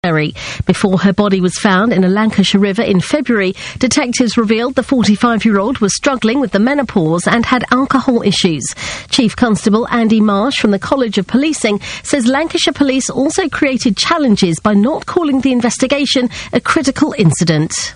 Before her body was found in a Lancashire river in February, detectives revealed the 45-year-old was struggling with the menopause and had alcohol issues. Chief Constable Andy Marsh from the College of Policing says Lancashire Police also created challenges by not calling the investigation a critical incident.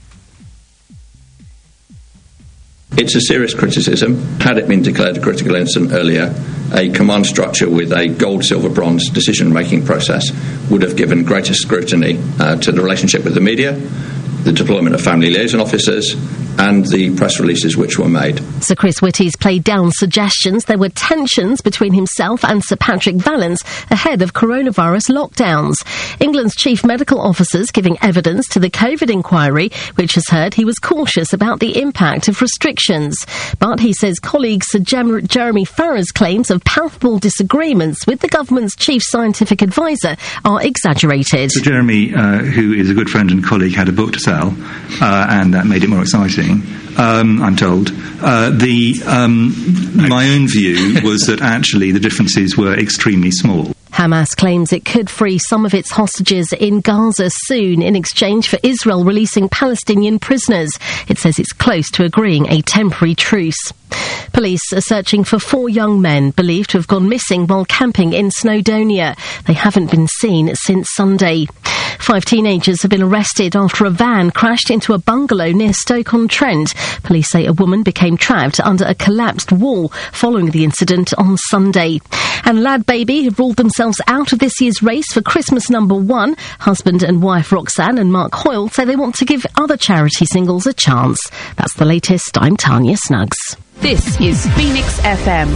It's a serious criticism. Had it been declared a critical incident earlier, a command structure with a gold, silver, bronze decision-making process would have given greater scrutiny to the relationship with the media, the deployment of family liaison officers, and the press releases which were made. Sir Chris Whitty's played down suggestions there were tensions between himself and Sir Patrick Vallance ahead of coronavirus lockdowns. England's chief medical officers giving evidence to the COVID inquiry, which has heard he was cautious about the impact of restrictions. But he says colleague Sir Jeremy Farrar's claims of palpable disagreements with the government's chief scientific advisor are exaggerated. Sir Jeremy, who is a good friend and colleague, had a book to sell, and that made it more exciting. I'm told. My own view was that actually the differences were extremely small. Hamas claims it could free some of its hostages in Gaza soon in exchange for Israel releasing Palestinian prisoners. It says it's close to agreeing a temporary truce. Police are searching for 4 young men believed to have gone missing while camping in Snowdonia. They haven't been seen since Sunday. 5 teenagers have been arrested after a van crashed into a bungalow near Stoke-on-Trent. Police say a woman became trapped under a collapsed wall following the incident on Sunday. And Lad Baby have ruled themselves out of this year's race for Christmas #1. Husband and wife Roxanne and Mark Hoyle say they want to give other charity singles a chance. That's the latest. I'm Tanya Snuggs. This is Phoenix FM.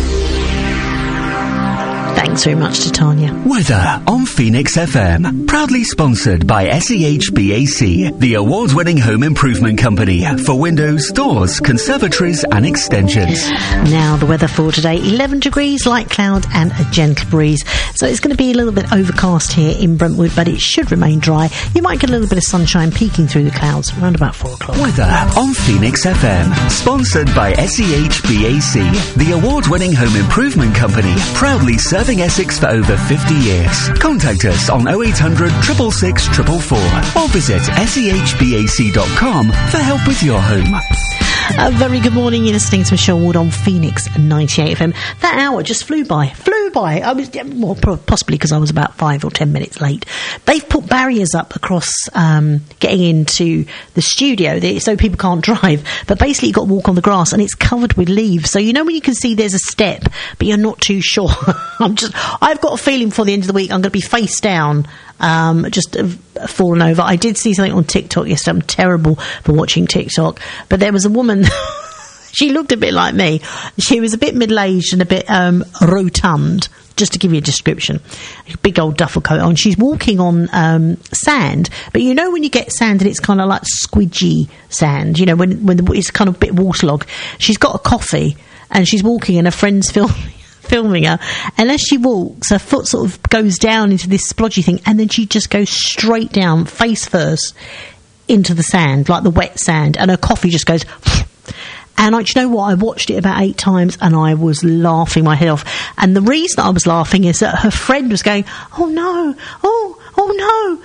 Thanks very much to Tanya. Weather on Phoenix FM. Proudly sponsored by SEHBAC, the award-winning home improvement company for windows, doors, conservatories and extensions. Now the weather for today, 11 degrees, light cloud and a gentle breeze. So it's going to be a little bit overcast here in Brentwood, but it should remain dry. You might get a little bit of sunshine peeking through the clouds around about 4 o'clock. Weather on Phoenix FM. Sponsored by SEHBAC, the award-winning home improvement company, proudly serving Essex for over 50 years. Contact us on 0800 666 444 or visit sehbac.com for help with your home. A very good morning. You're listening to Michelle Ward on Phoenix 98 FM. That hour just flew by. I was, well, possibly because I was about 5 or 10 minutes late. They've put barriers up across getting into the studio so people can't drive. But basically, you've got to walk on the grass and it's covered with leaves. So you know when you can see there's a step, but you're not too sure. I've got a feeling for the end of the week I'm going to be face down. Just fallen over. I did see something on TikTok yesterday. I'm terrible for watching TikTok, but there was a woman. She looked a bit like me. She was a bit middle-aged and a bit rotund, just to give you a description. A big old duffel coat on. She's walking on sand, but you know when you get sand and it's kind of like squidgy sand, you know, when it's kind of a bit waterlogged. She's got a coffee and she's walking and her friend's filming her, and as she walks her foot sort of goes down into this splodgy thing and then she just goes straight down face first into the sand, like the wet sand, and her coffee just goes. And do you know what? I watched it about 8 times and I was laughing my head off. And the reason I was laughing is that her friend was going, oh no, oh no,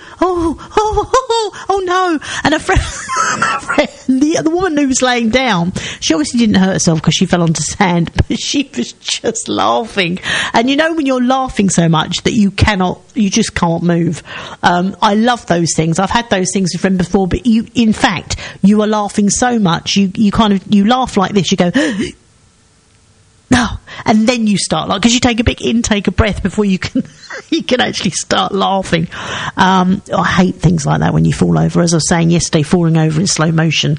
oh no. And her friend, the woman who was laying down, she obviously didn't hurt herself because she fell onto sand, but she was just laughing. And you know when you're laughing so much that you just can't move. I love those things. I've had those things with a friend before, but in fact, you are laughing so much, you laugh like this, you go, no, and then you start like, because you take a big intake of breath before you can actually start laughing. I hate things like that when you fall over. As I was saying yesterday, falling over in slow motion.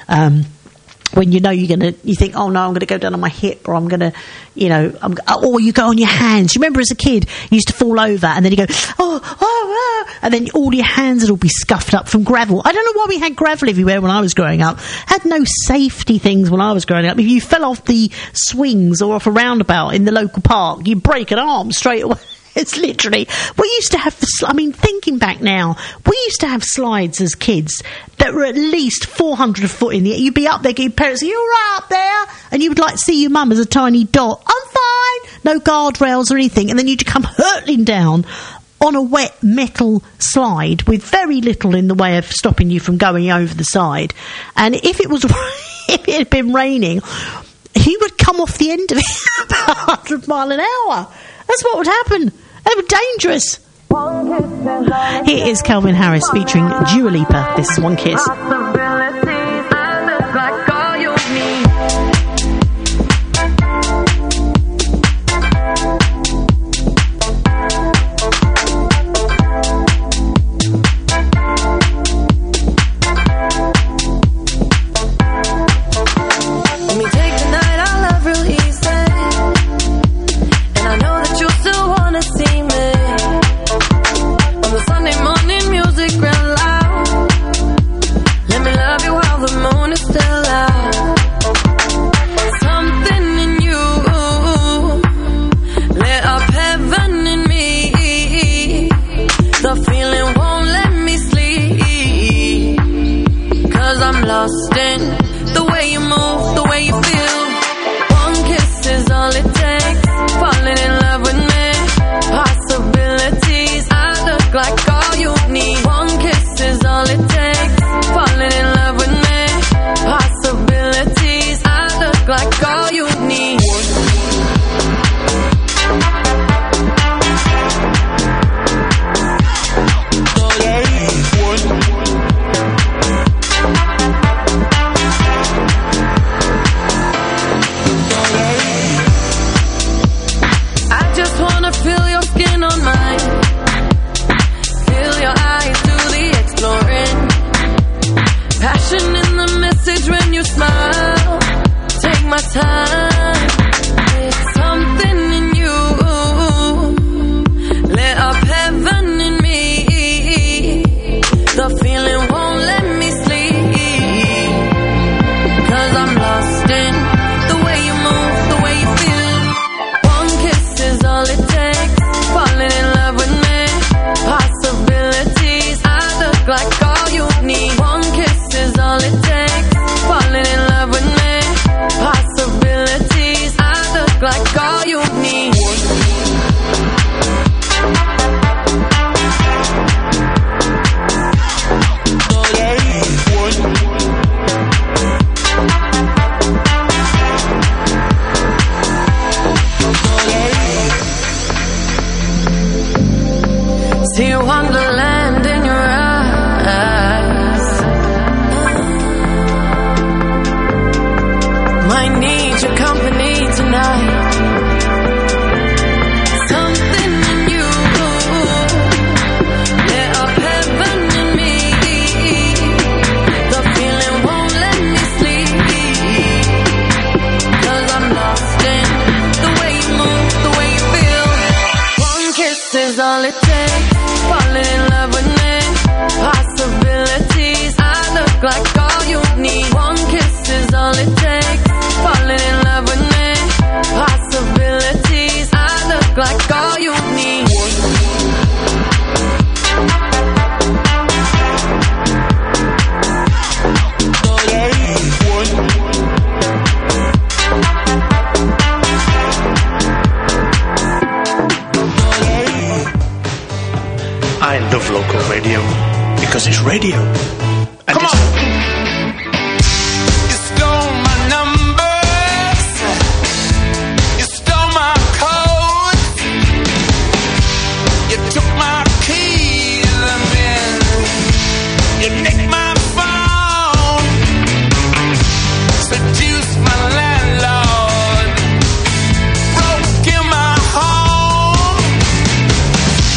When you know you think, oh no, I'm going to go down on my hip, or I'm going to, or you go on your hands. You remember as a kid, you used to fall over and then you go, and then all your hands would all be scuffed up from gravel. I don't know why we had gravel everywhere when I was growing up. Had no safety things when I was growing up. If you fell off the swings or off a roundabout in the local park, you break an arm straight away. It's literally, we used to have, thinking back now, we used to have slides as kids that were at least 400 foot in the air. You'd be up there, your parents say, you're right up there, and you would see your mum as a tiny dot. I'm fine. No guardrails or anything. And then you'd come hurtling down on a wet metal slide with very little in the way of stopping you from going over the side. And if it had been raining, he would come off the end of it about 100 miles an hour. That's what would happen. They were dangerous. Here is Calvin Harris featuring Dua Lipa. This is One Kiss.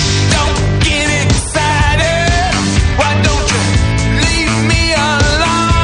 Don't get excited. Why don't you leave me alone?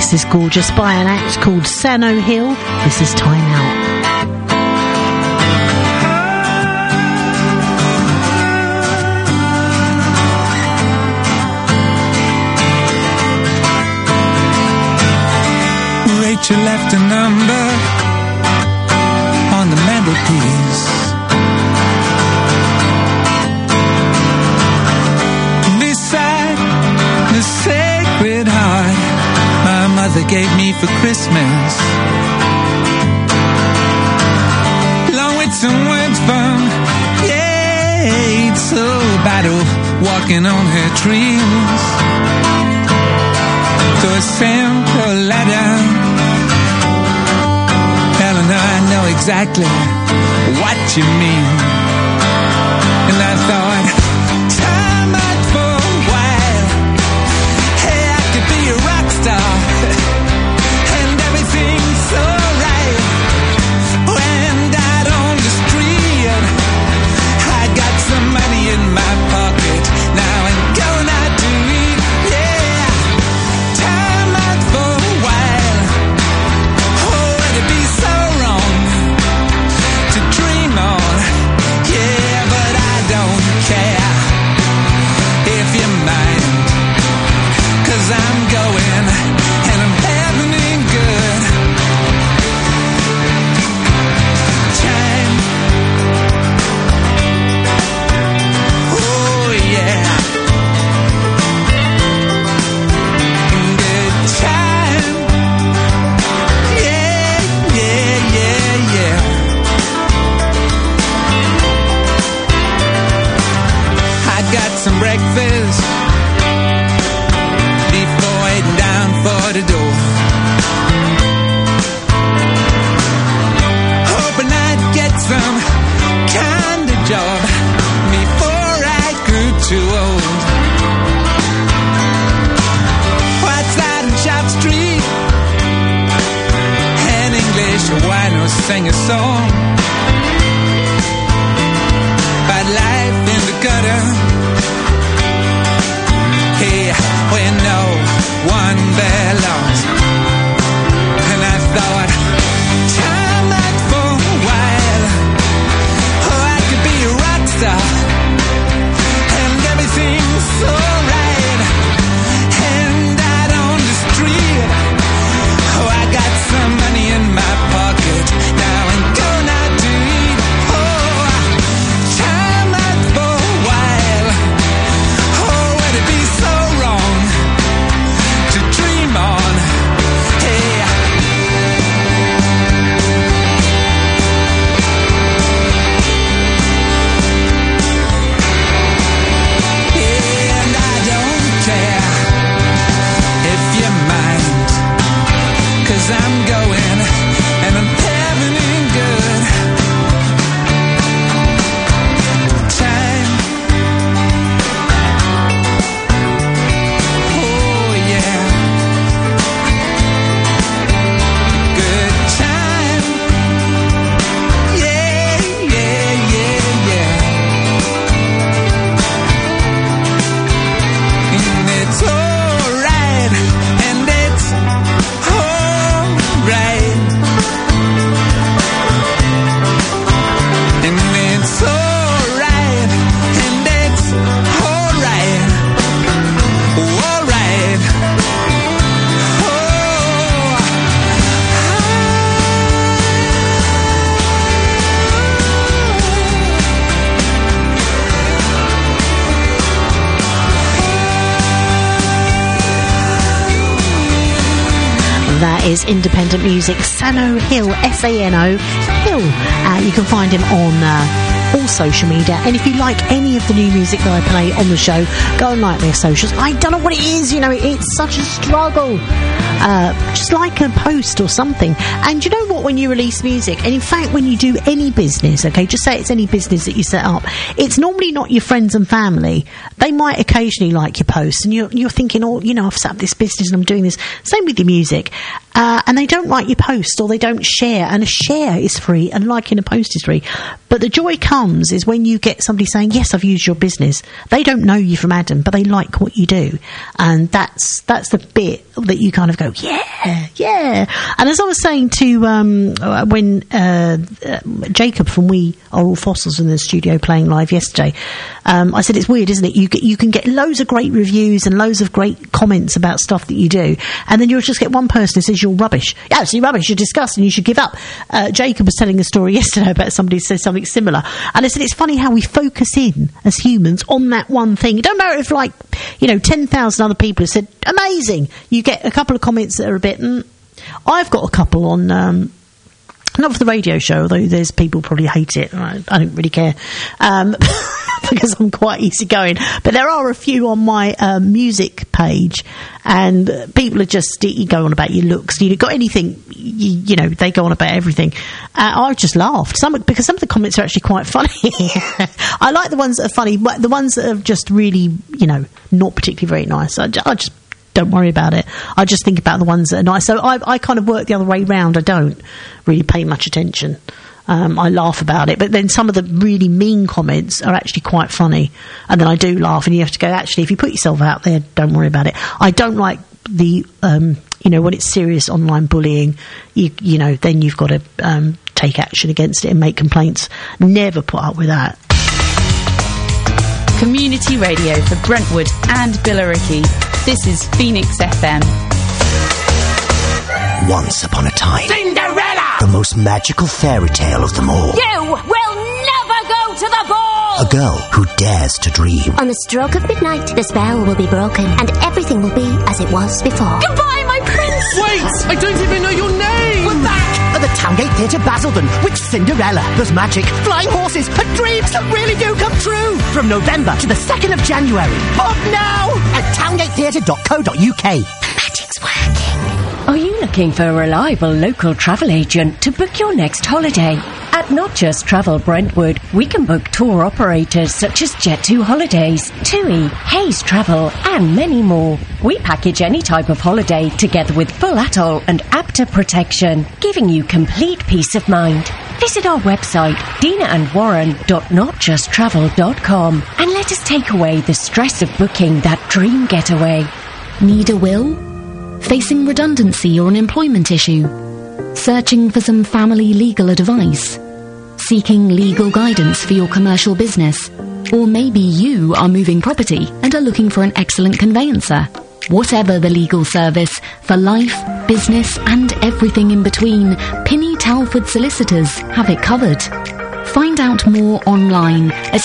This is gorgeous by an act called Sano Hill. This is Time Out. Rachel left a number on the mantelpiece. Beside the Sacred Heart my mother gave me for Christmas, along with some words from Yates, battle walking on her trees. So a simple letter, Eleanor, I know exactly what you mean. And I thought, time out for a while. Hey, I could be a rock star, and everything's so right. When out on the street, I got some money in my pocket. Now I'm going out to eat, yeah. Time out for a while. Oh, it'd be so wrong to dream on, yeah, but I don't care if you mind, 'cause I'm going and I'm having it good. Time, oh yeah, good time, yeah, yeah, yeah, yeah. I got some breakfast before heading down for the door. Hoping I'd get some kind of job before I grew too old. Outside on Shop Street, an English wino sang a song about life in the gutter. Hey, where no one belongs. And I thought, time out for a while. Oh, I could be a rock star, and everything's so right. And out on the street, oh, I got some money in my pocket. Now I'm going out to eat. Oh, time out for a while. Oh, would it be so wrong to dream on? Hey, and I don't care if you mind, 'cause I'm going and I'm having it good. Time, oh yeah, good time, yeah, yeah, yeah, yeah. And it's alright, and it's alright, and it's alright, and it's alright, alright. That is independent music. Sano Hill, S-A-N-O Hill. You can find him on all social media. And if you like any of the new music that I play on the show, go and like their socials. I don't know what it is, you know, it's such a struggle. Just like a post or something. And you know what, when you release music, and in fact when you do any business, okay, just say it's any business that you set up, it's normally not your friends and family. They might occasionally like your posts, and you're thinking, oh, you know, I've set up this business and I'm doing this. Same with your music. And they don't like your post, or they don't share, and a share is free and liking a post is free. But the joy comes comes is when you get somebody saying, yes, I've used your business. They don't know you from Adam, but they like what you do. And that's the bit that you kind of go, yeah. And as I was saying to when Jacob from We Are All Fossils in the studio playing live yesterday, I said it's weird, isn't it? You can get loads of great reviews and loads of great comments about stuff that you do, and then you'll just get one person who says you're rubbish. Yeah, absolutely rubbish. You're disgusting. You should give up. Jacob was telling a story yesterday about somebody who says something similar, and I said it's funny how we focus in as humans on that one thing. It don't matter if 10,000 other people have said amazing. You get a couple of comments that are a bit. I've got a couple on. Not for the radio show, although there's people probably hate it. I don't really care. Because I'm quite easygoing. But there are a few on my music page, and people are just go on about your looks. You got anything, they go on about everything. I just laughed because some of the comments are actually quite funny. I like the ones that are funny, but the ones that are just really, not particularly very nice. I just don't worry about it. I just think about the ones that are nice. So I kind of work the other way round. I don't really pay much attention. I laugh about it, but then some of the really mean comments are actually quite funny, and then I do laugh, and you have to go, actually, if you put yourself out there, don't worry about it. I don't like the when it's serious online bullying, then you've got to take action against it and make complaints. Never put up with that. Community radio for Brentwood and Billericay. This is Phoenix FM. Once upon a time, Cinderella! The most magical fairy tale of them all. You will never go to the ball! A girl who dares to dream. On the stroke of midnight, the spell will be broken, and everything will be as it was before. Goodbye, my prince! Wait! I don't even know your name! We're back! At the Towngate Theatre, Basildon, with Cinderella. There's magic, flying horses, and dreams that really do come true. From November to the 2nd of January. Book now! At towngatetheatre.co.uk. The magic's working. Are you looking for a reliable local travel agent to book your next holiday? At Not Just Travel Brentwood, we can book tour operators such as Jet2 Holidays, TUI, Hayes Travel, and many more. We package any type of holiday together with full atoll and APTA protection, giving you complete peace of mind. Visit our website, dinaandwarren.notjusttravel.com, and let us take away the stress of booking that dream getaway. Need a will? Facing redundancy or an employment issue? Searching for some family legal advice? Seeking legal guidance for your commercial business? Or maybe you are moving property and are looking for an excellent conveyancer? Whatever the legal service, for life, business and everything in between, Pinny Talford Solicitors have it covered. Find out more online at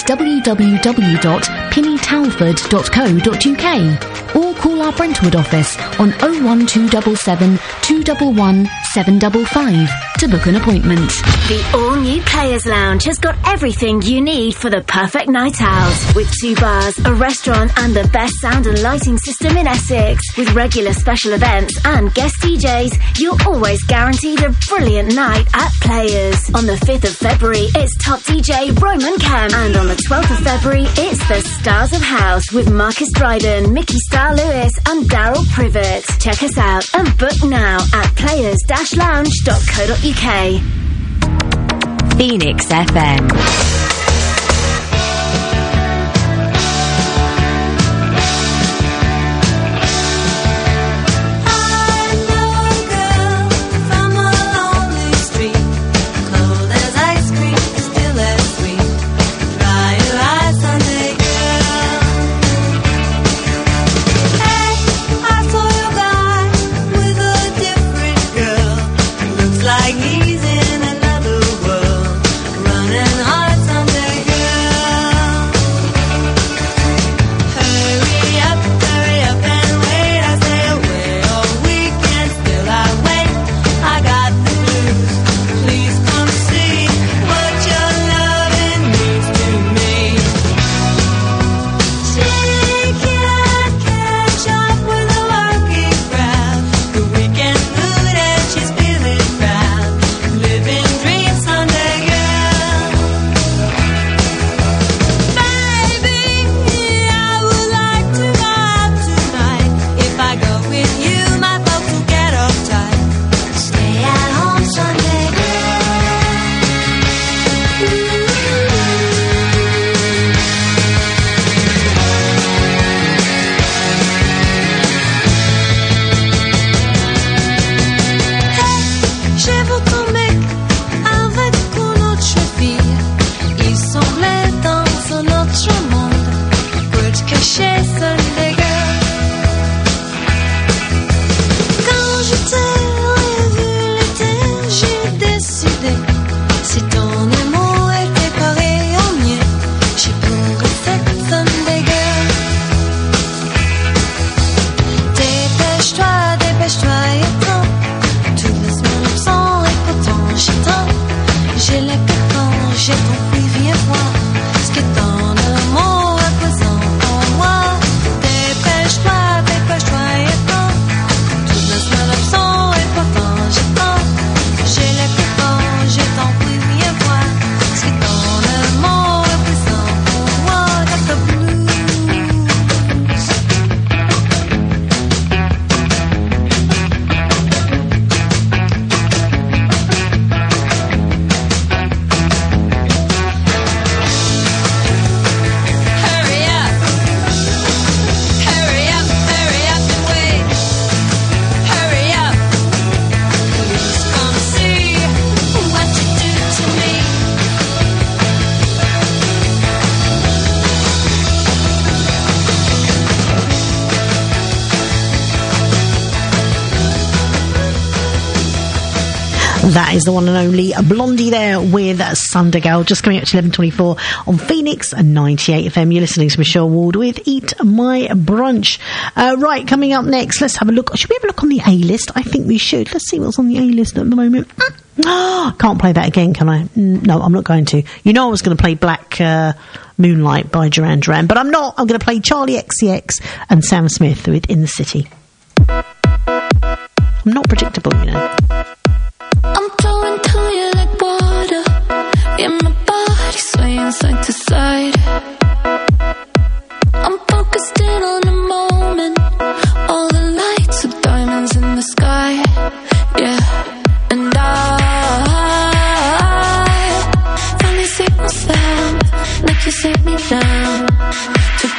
www.pinnytalford.co.uk or call our Brentwood office on 01277 211 755 to book an appointment. The all-new Players Lounge has got everything you need for the perfect night out. With 2 bars, a restaurant and the best sound and lighting system in Essex. With regular special events and guest DJs, you're always guaranteed a brilliant night at Players. On the 5th of February, it's top DJ Roman Kemp. And on the 12th of February, it's the Stars of House with Marcus Dryden, Mickey Star Lewis and Daryl Privet. Check us out and book now at players-lounge.co.uk. Phoenix FM. Like he's in another world, running hearts on That is the one and only Blondie there with Sundergirl, just coming up to 11:24 on Phoenix 98 FM. You're listening to Michelle Ward with Eat My Brunch. Right, coming up next, let's have a look. Should we have a look on the A-list? I think we should. Let's see what's on the A-list at the moment. Can't play that again, can I? No, I'm not going to. You know I was going to play Black Moonlight by Duran Duran, but I'm not. I'm going to play Charlie XCX and Sam Smith with In the City. I'm not predictable, you know. I'm flowing to you like water. Yeah, my body swaying side to side. I'm focused in on the moment. All the lights are diamonds in the sky. Yeah, and I finally see myself like you sit me down. Took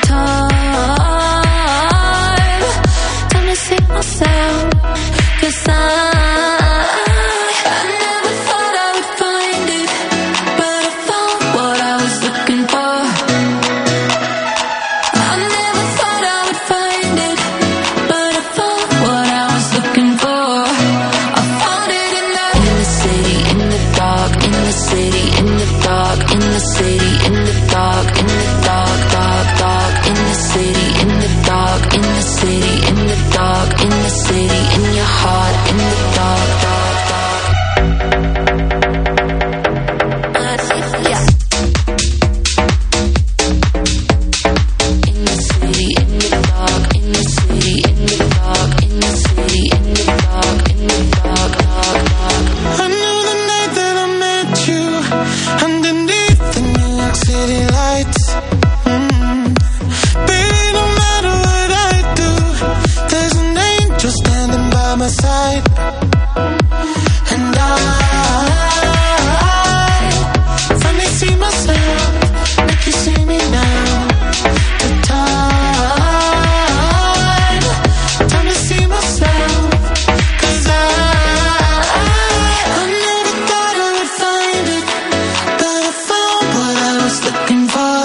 time to see myself. 'Cause I never thought I would find it, but I found what I was looking for. I never thought I would find it, but I found what I was looking for. I found it in the city, in the dark, in the city, in the dark, in the city, in the dark, in the dark, dark, dark, in the city, in the dark, in the city, in the dark, in the city, in your heart, in the dark, dark, dark. Yeah. In the city, in the dark, in the city, in the dark, in the city, in the dark, in the dark, dark, dark. I knew the night that I met you underneath the New York City lights. Baby, no matter what I do, there's an angel standing by my side. And I finally see myself like you see me now. The time to see myself. 'Cause I never thought I would find it, but I found what I was looking for.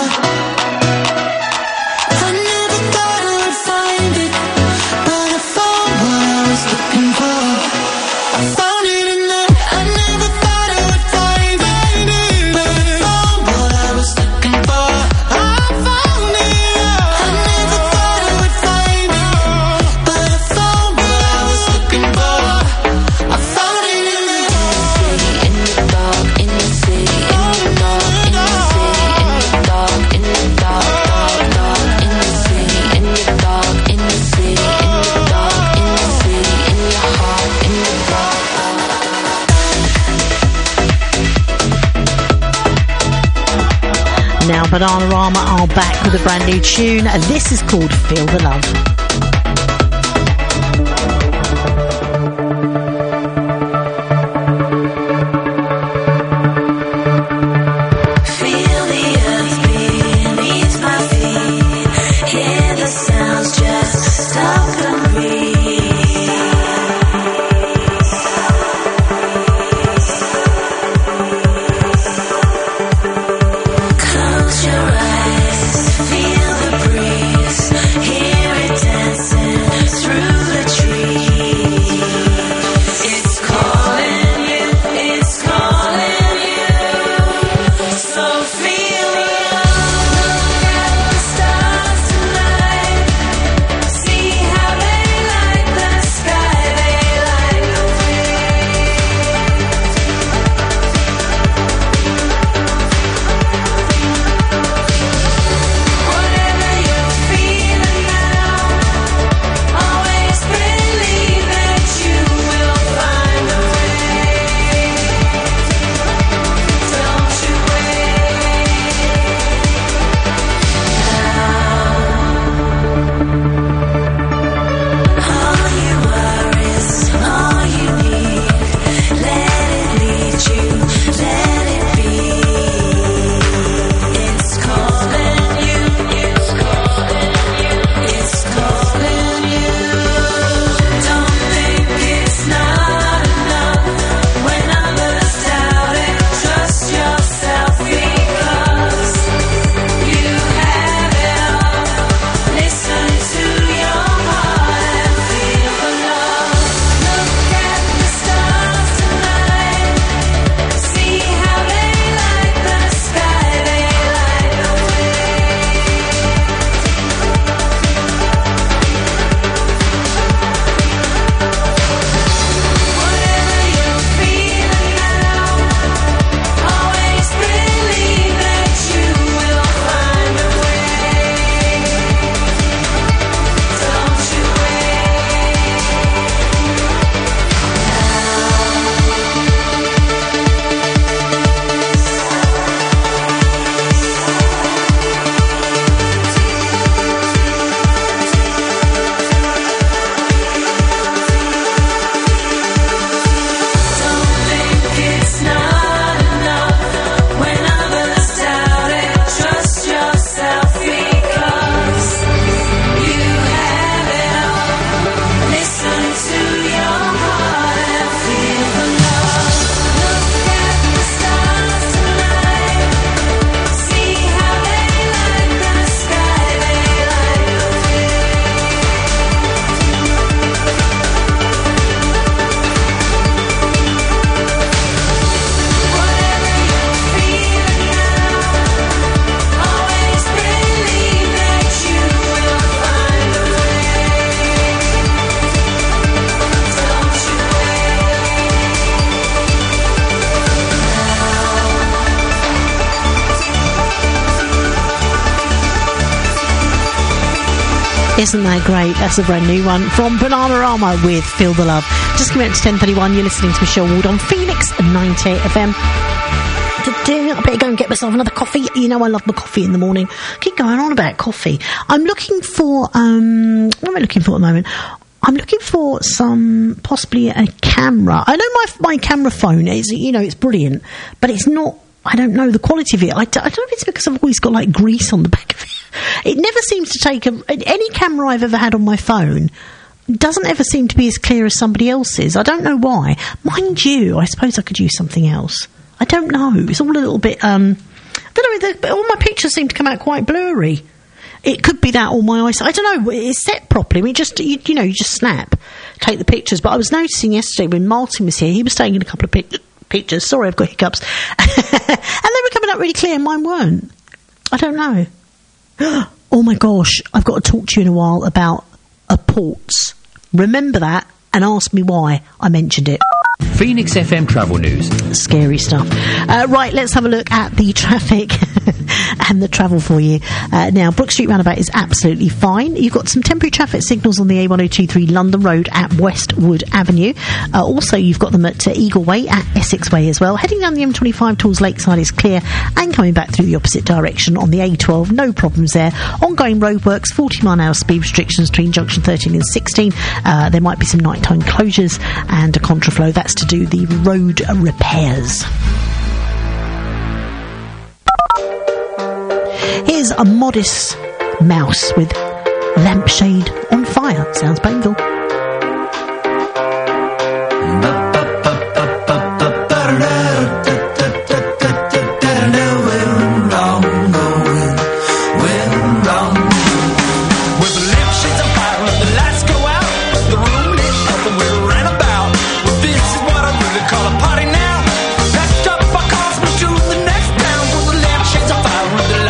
I never thought I would find it, but I found what I was looking for. I found it in there. I never thought I would find it, but I found what I was looking for. I found it. I never thought I would find it, but I found what I was looking for. I found it in the city, in the dark, in the city, in the dark, in the city, in the dark, in the dark, dark, dark, in the city, in the dark, in the city, in the dark, in the city, in your heart, in the dark, Now Bananarama are back with a brand new tune. This is called Feel the Love. feel the earth beneath my feet. Hear the sounds, just stop and breathe. Close your eyes, feel the breeze. Hear it down. Isn't that great? That's a brand new one from Bananarama with Feel the Love. Just coming out to 10:31. You're listening to Michelle Ward on Phoenix 98 FM. I better go and get myself another coffee. You know I love my coffee in the morning. Keep going on about coffee. I'm looking for what am I looking for at the moment? I'm looking for possibly a camera. I know my camera phone is, it's brilliant, but it's not. I don't know the quality of it. I don't know if it's because I've always got like grease on the back of it. It never seems to take any camera I've ever had on my phone doesn't ever seem to be as clear as somebody else's. I don't know why. Mind you, I suppose I could use something else. I don't know. It's all a little bit. I don't know. All my pictures seem to come out quite blurry. It could be that or my eyesight. I don't know. It's set properly. I mean, you just snap, take the pictures. But I was noticing yesterday when Martin was here, he was taking a couple of pictures. Sorry, I've got hiccups. And they were coming out really clear and mine weren't. I don't know. Oh my gosh, I've got to talk to you in a while about ports. Remember that and ask me why I mentioned it. Phoenix FM travel news. Scary stuff. Right, let's have a look at the traffic and the travel for you. Now, Brook Street Roundabout is absolutely fine. You've got some temporary traffic signals on the A1023 London Road at Westwood Avenue. Also, you've got them at Eagle Way, at Essex Way as well. Heading down the M25 towards Lakeside is clear, and coming back through the opposite direction on the A12, no problems there. Ongoing roadworks, 40-mile-an-hour speed restrictions between junction 13 and 16. There might be some nighttime closures and a contraflow. That's to do the road repairs. Here's a modest mouse with lampshade on fire. Sounds painful.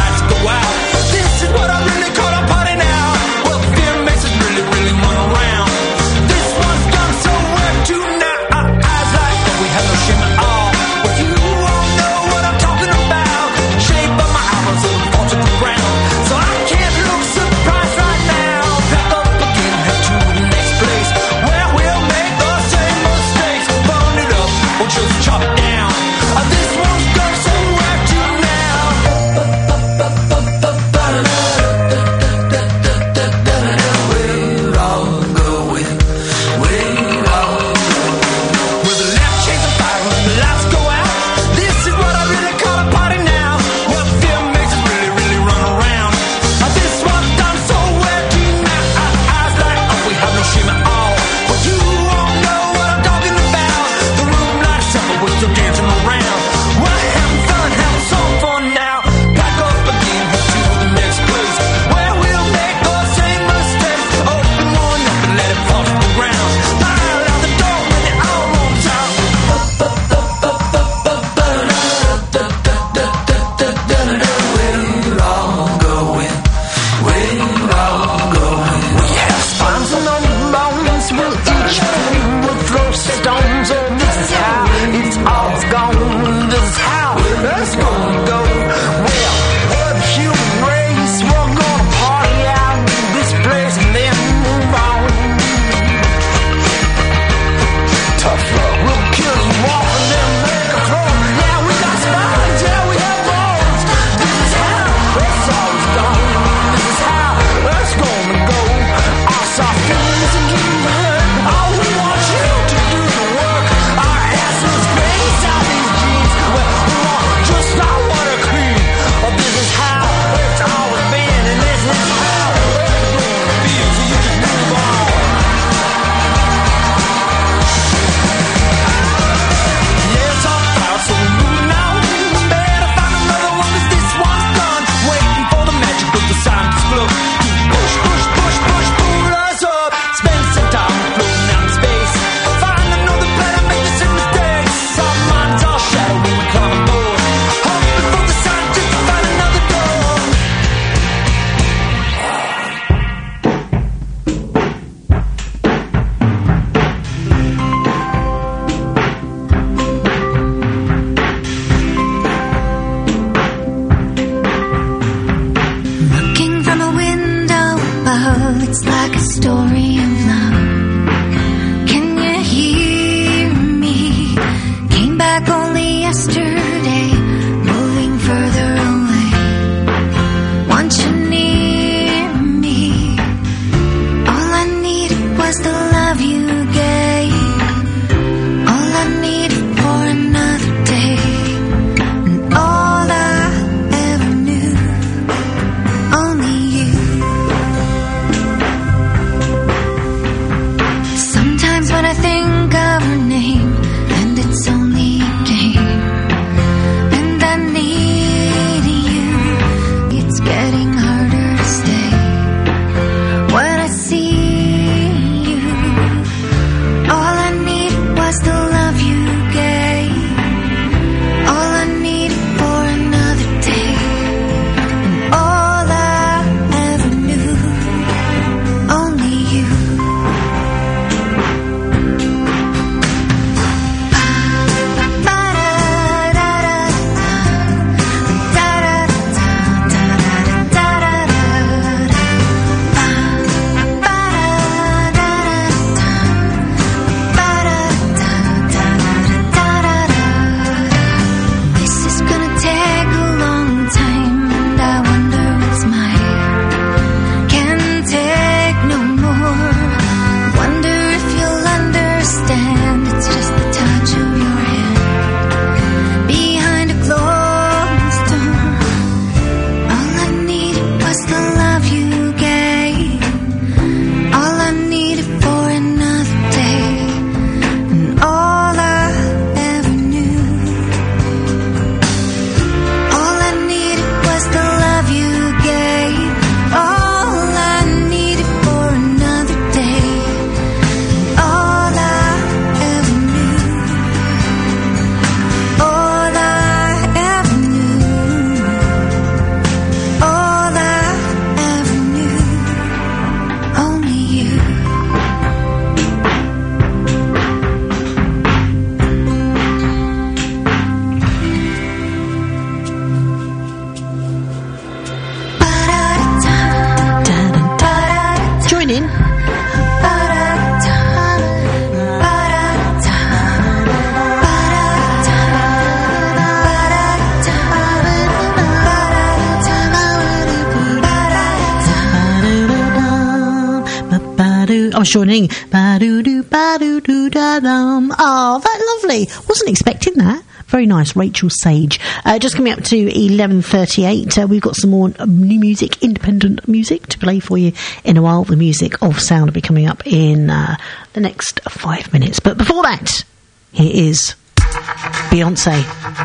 This is what I really call a party now. Well, fear makes us really, really run around. love, it's like a story of love. Can you hear me? Came back only yesterday, moving further away. Want you near me. All I needed was the love you gave. All I needed for another day. And all I ever knew, only you. Sometimes when I think of her name, and it's only a game, and I need you, it's getting harder to stay. When I see you, all I needed was the love you gave. All I needed for another day. And all I ever knew, only you. This is gonna take a long time, and I wonder what's mine. Can't take no more. Wonder if you'll understand. It's just the touch of your hand behind a closed door. All I needed was the love you gave. All I needed for another day. And all I ever knew. All I needed was the love you gave. All I needed for another day. And all I ever knew. All I ever knew. All I ever knew. Only you. Join in. I was joining. Oh, that lovely. Wasn't expecting that. Very nice, Rachel Sage. Just coming up to 11:38. We've got some more new music, independent music to play for you in a while. The music of sound will be coming up in the next 5 minutes. But before that, here is Beyonce.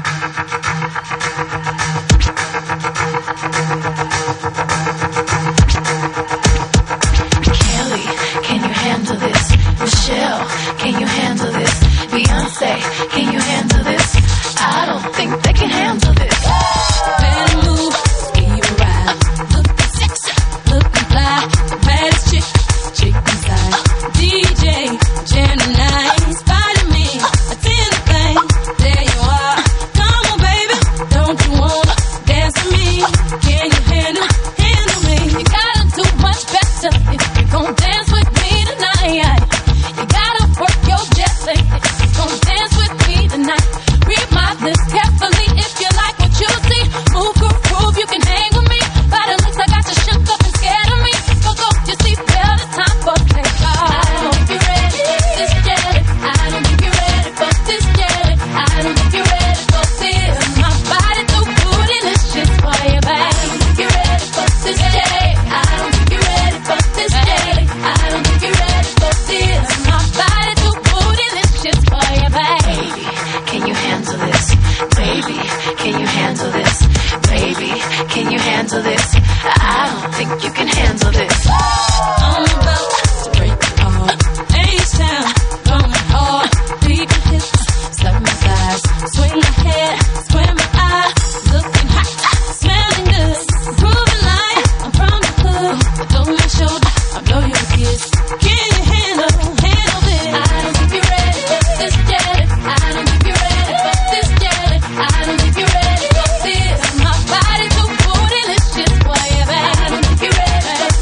Kelly, can you handle this? Michelle, can you handle this? Beyonce, can you handle this? I don't think they can handle this. Better move, spin you around. Looking sexy, looking fly. The baddest chick inside. DJ, Gemini, inspire me. Attend the thing, there you are. Come on, baby, don't you wanna dance with me? Can you handle me? You gotta do much better if you gon' dance with me tonight. You gotta work your jelly if you gon' dance with me tonight. Read my lips carefully if you like what you see. Move, groove, prove you can hang with me. By the looks I got you shook up and scared of me. Go, you see, well, it's time for takeoff. I don't think you're ready for this jelly. I don't think you're ready for this jelly. I don't think you're ready for this. My body too bootylicious for you, babe. I don't think you're ready for this jelly. I don't think you're ready for this jelly. I don't think you're ready for this. My body too bootylicious for you, babe. Can you handle this? Baby, can you handle this? Baby, can you handle this? I don't think you can handle this. I'm about to break the heart. H-Town, going hard. Beat my hips, slap my thighs. Swing my head, square my eye. Looking hot, smelling good. Proving like I'm from the hood. But on my shoulder, I know you're a kid. Can you handle this? I don't think you're ready for this jelly. I don't think you're ready for this jelly. I don't think you're ready for this. My body too bootylicious for you, babe. I don't think you're ready.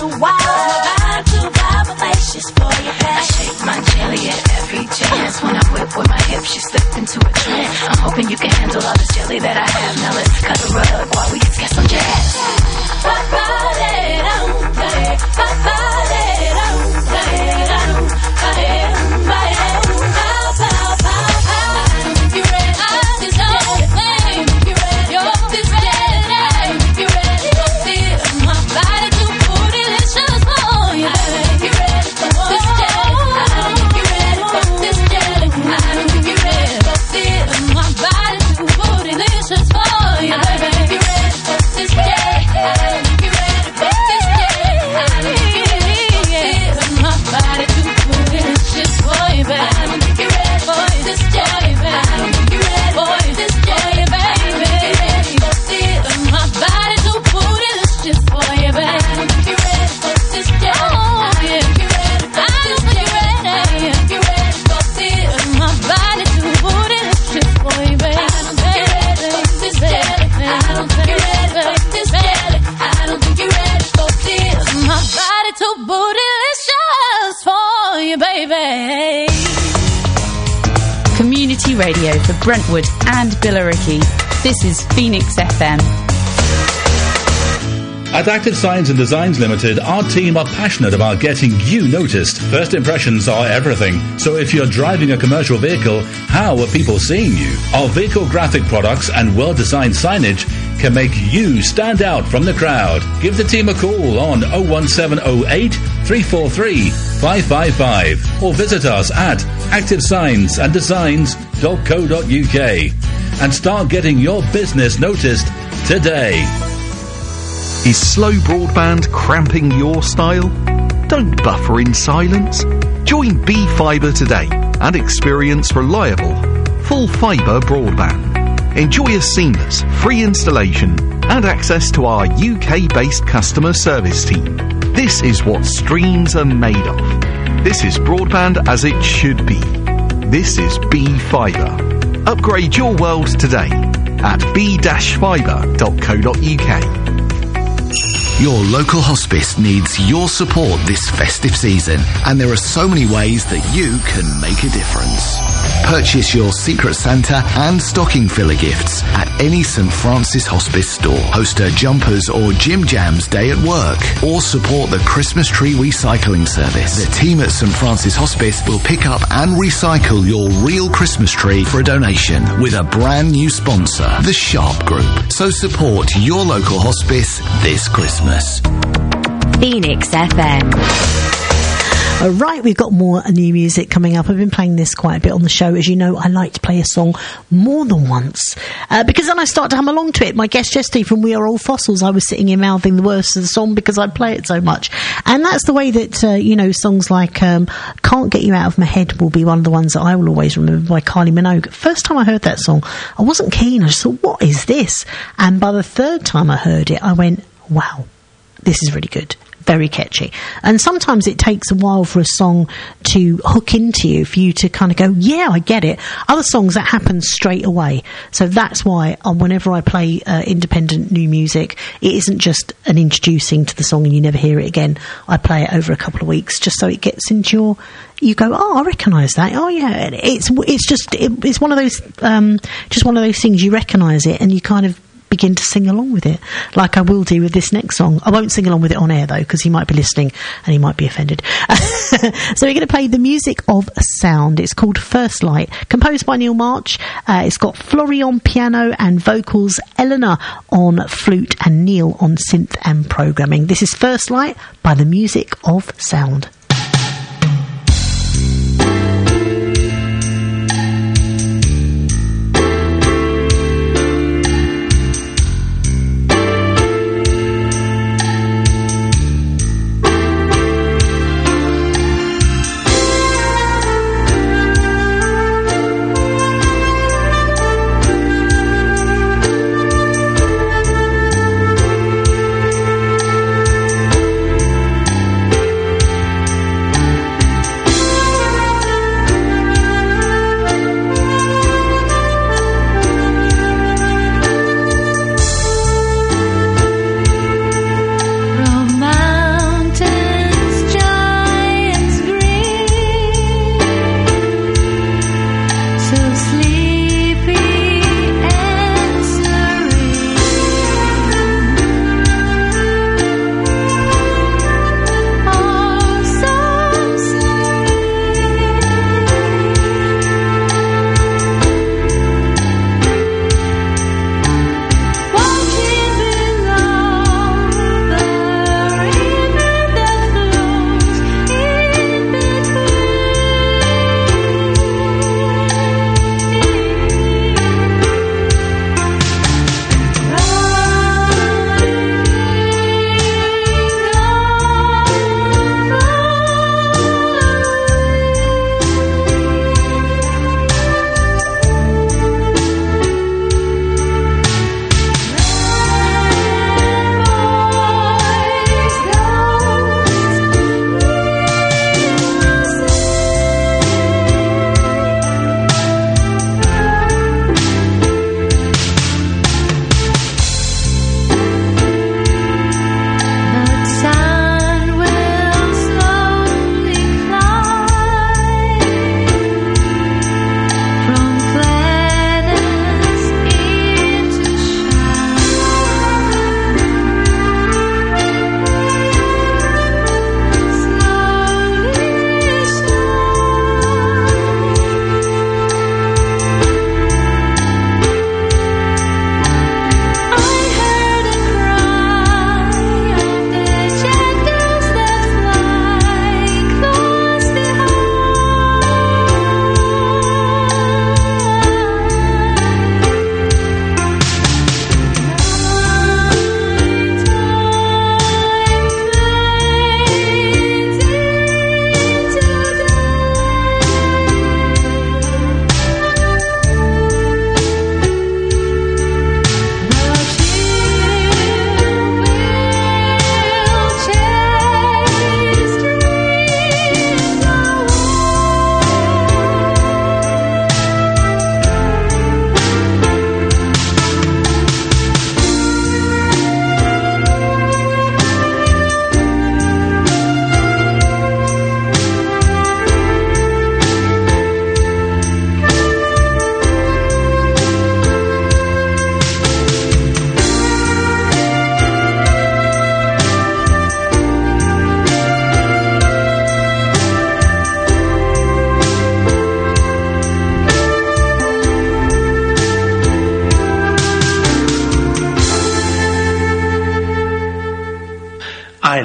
too wild. My vibe too vivacious for your back. I shake my jelly at every chance. When I whip with my hips, you slip into a trance. I'm hoping you can handle all this jelly that I have. Now let's cut the rug while we get some jazz. Community radio for Brentwood and Billericay. This is Phoenix FM. At Active Signs and Designs Limited, our team are passionate about getting you noticed. First impressions are everything. So if you're driving a commercial vehicle, how are people seeing you? Our vehicle graphic products and well-designed signage can make you stand out from the crowd. Give the team a call on 01708 343 555 or visit us at activesignsanddesigns.co.uk and start getting your business noticed today. Is slow broadband cramping your style? Don't buffer in silence. Join B-Fibre today and experience reliable, full fibre broadband. Enjoy a seamless, free installation and access to our UK-based customer service team. This is what streams are made of. This is broadband as it should be. This is B-Fibre. Upgrade your world today at b-fibre.co.uk. Your local hospice needs your support this festive season, and there are so many ways that you can make a difference. Purchase your Secret Santa and stocking filler gifts at any St Francis Hospice store. Host a Jumpers or Jim Jams day at work, or support the Christmas tree recycling service. The team at St Francis Hospice will pick up and recycle your real Christmas tree for a donation with a brand new sponsor, the Sharp Group. So support your local hospice this Christmas. Phoenix FM. All right, we've got more new music coming up. I've been playing this quite a bit on the show. As you know, I like to play a song more than once because then I start to hum along to it. My guest Jesty from We Are All Fossils, I was sitting here mouthing the words of the song because I play it so much. And that's the way that, songs like Can't Get You Out of My Head will be one of the ones that I will always remember by Kylie Minogue. First time I heard that song, I wasn't keen. I just thought, what is this? And by the third time I heard it, I went, wow, this is really good. Very catchy. And sometimes it takes a while for a song to hook into you, for you to kind of go, yeah, I get it. Other songs, that happens straight away. So that's why whenever I play independent new music, it isn't just an introducing to the song and you never hear it again. I play it over a couple of weeks just so it gets into you go, oh, I recognise that. Oh, yeah. It's one of those, just one of those things, you recognise it and you kind of begin to sing along with it, like I will do with this next song. I won't sing along with it on air though, because he might be listening and he might be offended. So we're going to play the music of sound. It's called First Light, composed by Neil March. It's got Florrie on piano and vocals, Eleanor on flute and Neil on synth and programming. This is First Light by the music of sound.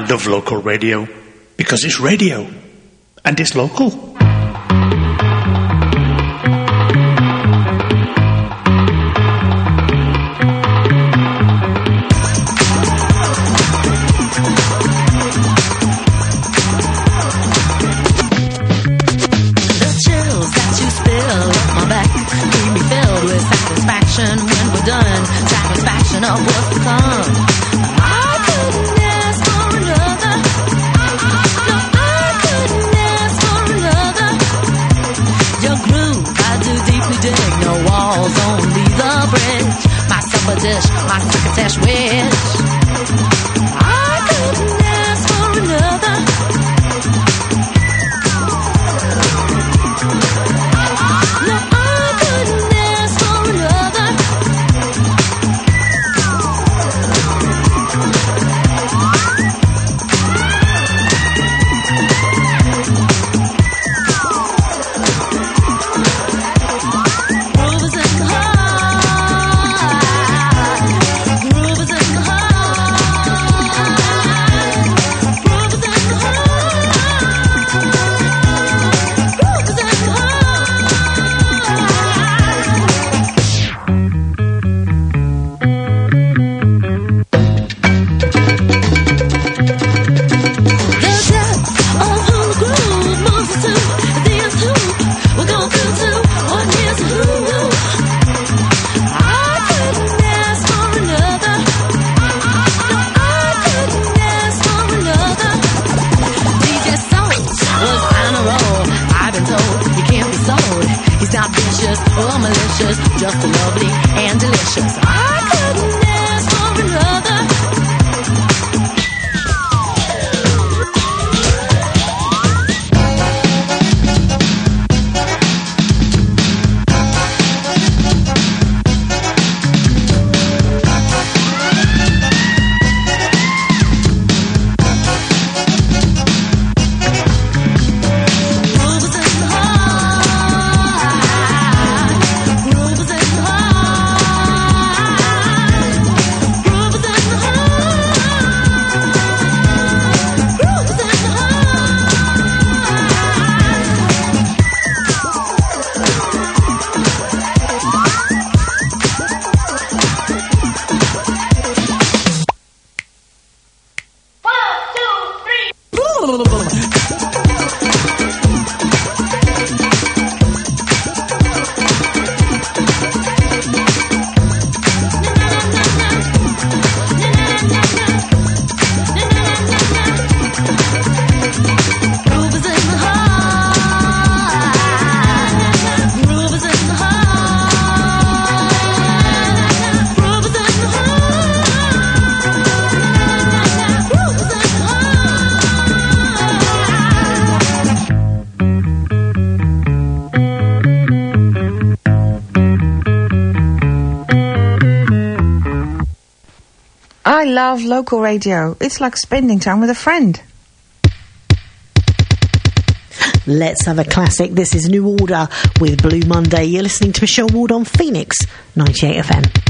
love local radio because it's radio and it's local. When we're done, satisfaction of what's to come. I couldn't ask for another. No, I couldn't ask for another. Your groove, I do deeply dig. No walls, only the bridge. My supper dish, my crocketesh wish. I couldn't ask for another. No, I couldn't ask for another. Just lovely and delicious. I couldn't ask for another. I love local radio. It's like spending time with a friend. Let's have a classic. This is New Order with Blue Monday. You're listening to Michelle Ward on Phoenix 98 FM.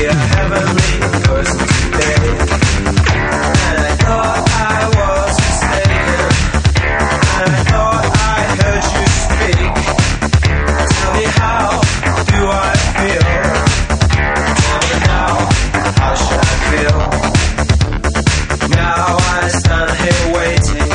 be a heavenly person today. And I thought I was mistaken. And I thought I heard you speak. Tell me, how do I feel? Tell me now, how should I feel? Now I stand here waiting.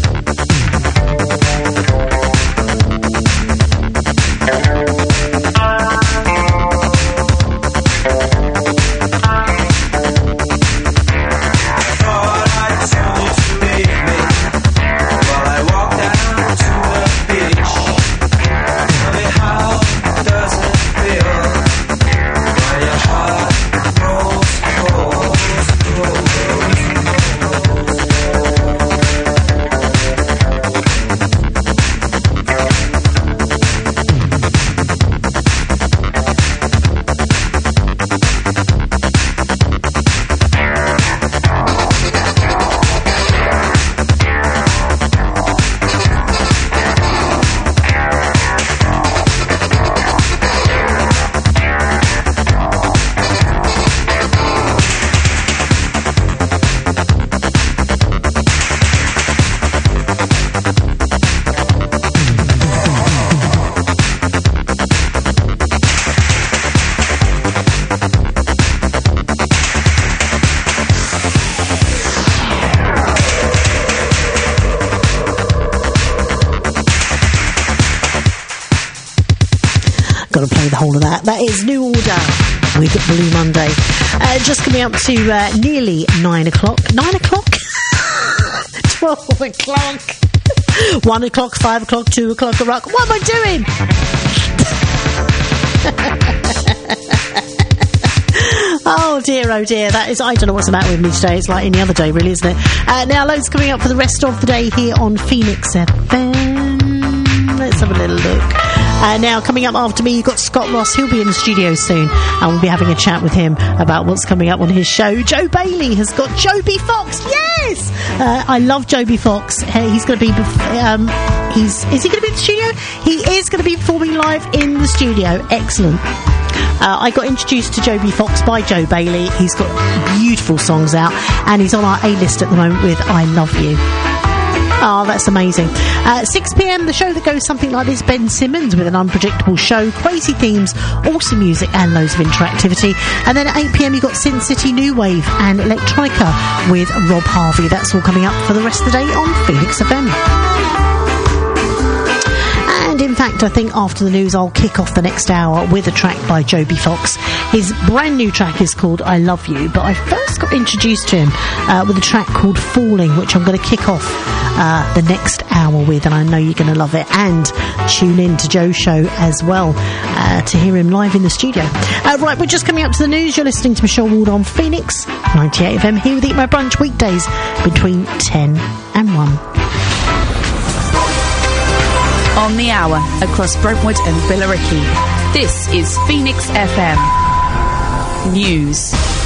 Got to play the whole of that. That is New Order with Blue Monday. Just coming up to nearly 9 o'clock. 9 o'clock? 12 o'clock. 1 o'clock, 5 o'clock, 2 o'clock a rock. What am I doing? Oh dear, that is, I don't know what's the matter with me today. It's like any other day, really, isn't it? Now, loads coming up for the rest of the day here on Phoenix FM. Let's have a little look. Now, coming up after me, you've got Scott Ross. He'll be in the studio soon, and we'll be having a chat with him about what's coming up on his show. Joe Bailey has got Joby Fox. Yes! I love Joby Fox. He's going to be... is he going to be in the studio? He is going to be performing live in the studio. Excellent. I got introduced to Joby Fox by Joe Bailey. He's got beautiful songs out, and he's on our A-list at the moment with I Love You. Oh, that's amazing. 6 p.m, the show that goes something like this, Ben Simmons with an unpredictable show, crazy themes, awesome music and loads of interactivity. And then at 8 p.m, you've got Sin City New Wave and Electronica with Rob Harvey. That's all coming up for the rest of the day on Phoenix FM. And in fact, I think after the news, I'll kick off the next hour with a track by Joby Fox. His brand new track is called I Love You, but I first got introduced to him with a track called Falling, which I'm going to kick off the next hour with, and I know you're going to love it. And tune in to Joe's show as well to hear him live in the studio. Right, we're just coming up to the news. You're listening to Michelle Ward on Phoenix 98 FM, here with Eat My Brunch weekdays between 10 and 1. On the hour, across Brentwood and Billericay. This is Phoenix FM News.